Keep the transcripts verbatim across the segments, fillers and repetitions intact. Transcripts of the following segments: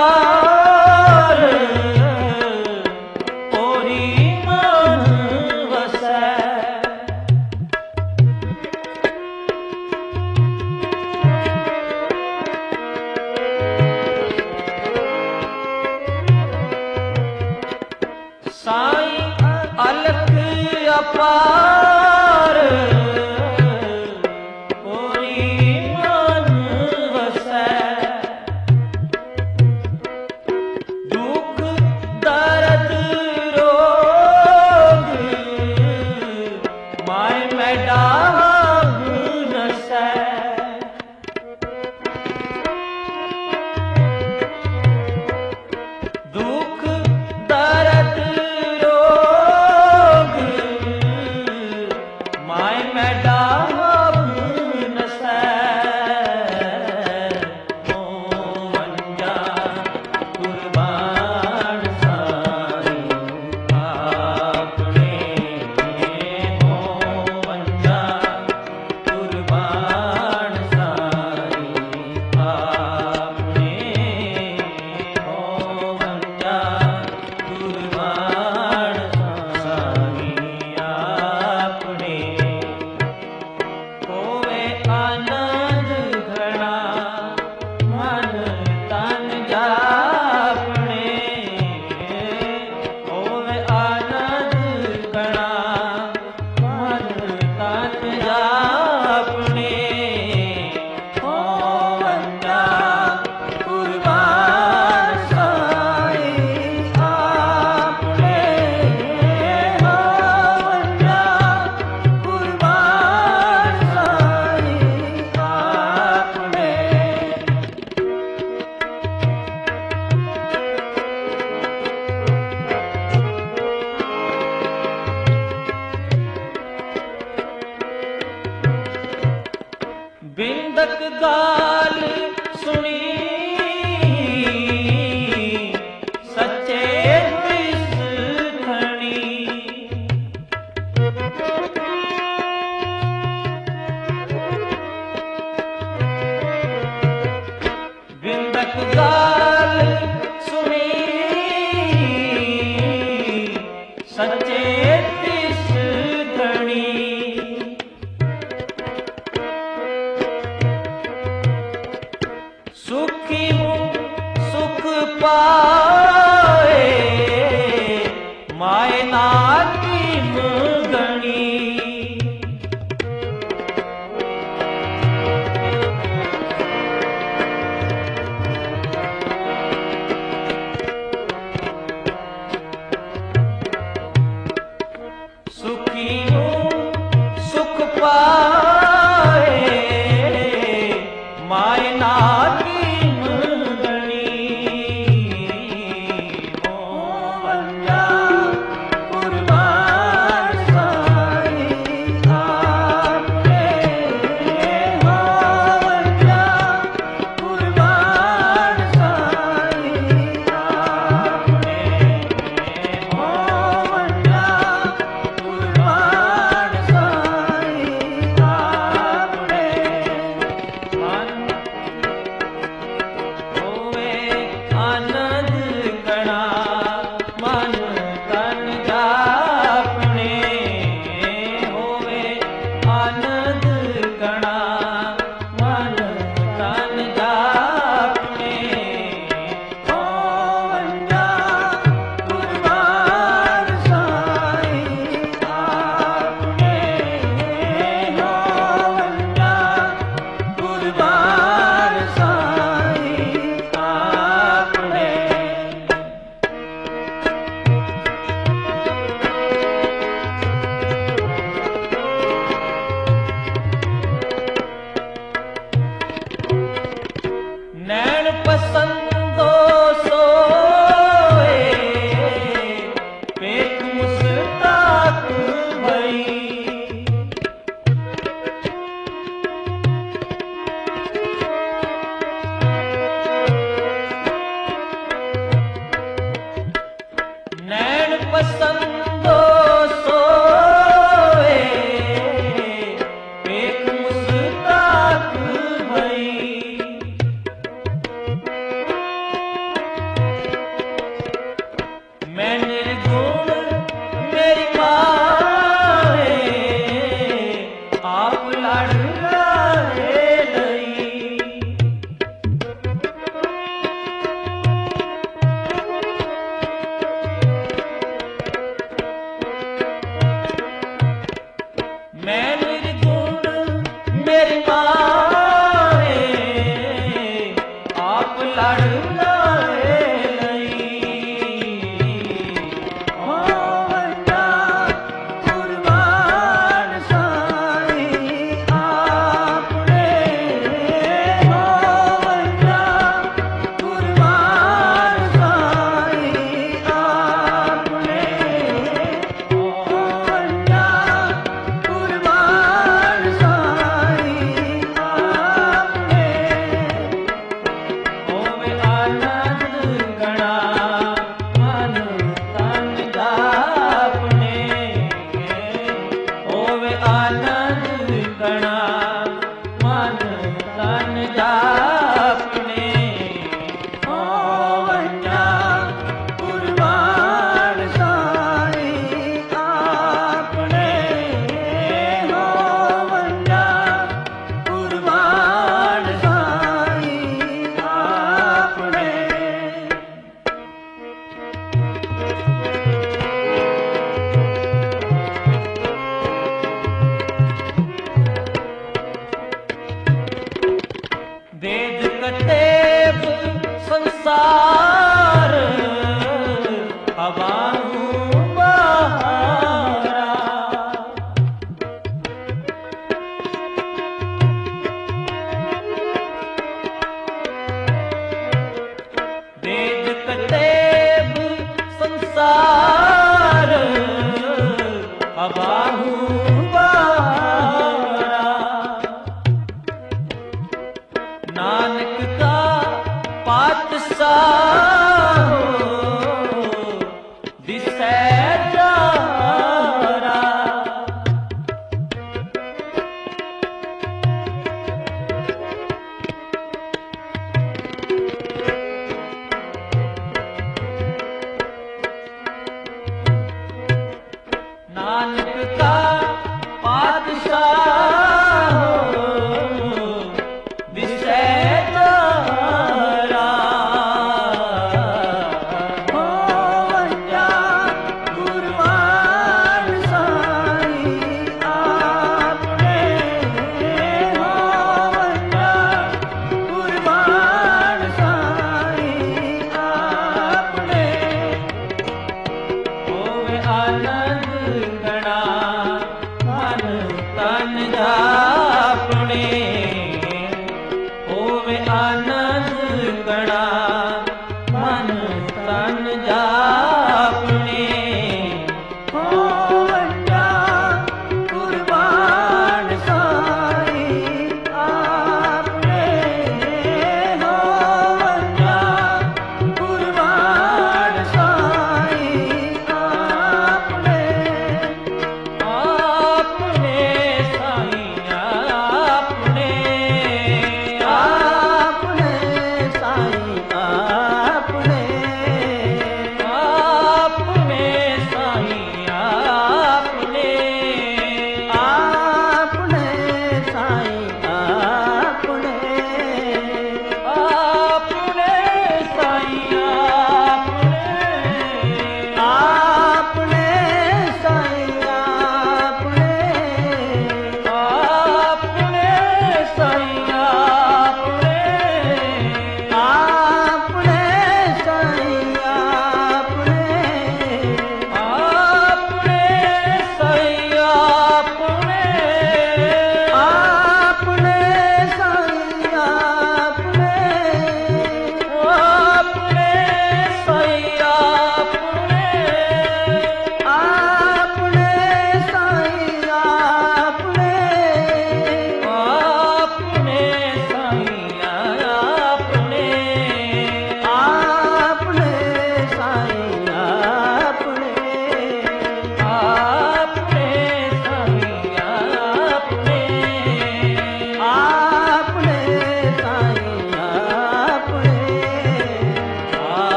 अपार पूरी मन वसै, दुख दर्द रोग माय में डाग नसै। दुख दर्द बिंदक गाल सुनी सच्चे तिस थणी, बिंदक गाल सुनी सच्चे तिस थणी। सुखी हूँ सुख पाए माय नाती गणी, सुखी हूँ सुख पाए माय नाती नैन पसंदो सोए पेट मुस्ताक भई, नैन पसंदो सोए पेट मुस्ताक भई। मैं निर्गुण मेरी माए आप लड़ लाए लई। मैं निर्गुण मेरी माए आप लड़ लाए लई। हो वड्डा कुर्बान साई आपने, हो वड्डा कुर्बान साई आपने, हो वड्डा कुर्बान साई आपने। होवे आनंद गणा मन तन जापने, होवे आनंद गणा मन तन जापने। हो वड्डा कुर्बान साई आपने, हो वड्डा कुर्बान साई आपने। वेद कतेब संसार अबाहु बहारा। वेद कतेब संसार अबाहु बहारा। नानक का पातशाह दिसै जारा। नानक का पातशाह दिसै जारा। हो वड्डा कुर्बान साई आपने, हो वड्डा कुर्बान साई आपने। होवे आनंद गणा मन तन जापने, होवे आनंद गणा मन तन जापने। हो वड्डा कुर्बान साई आपने, हो वड्डा कुर्बान साई आपने।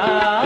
ਪਿਆਰੇ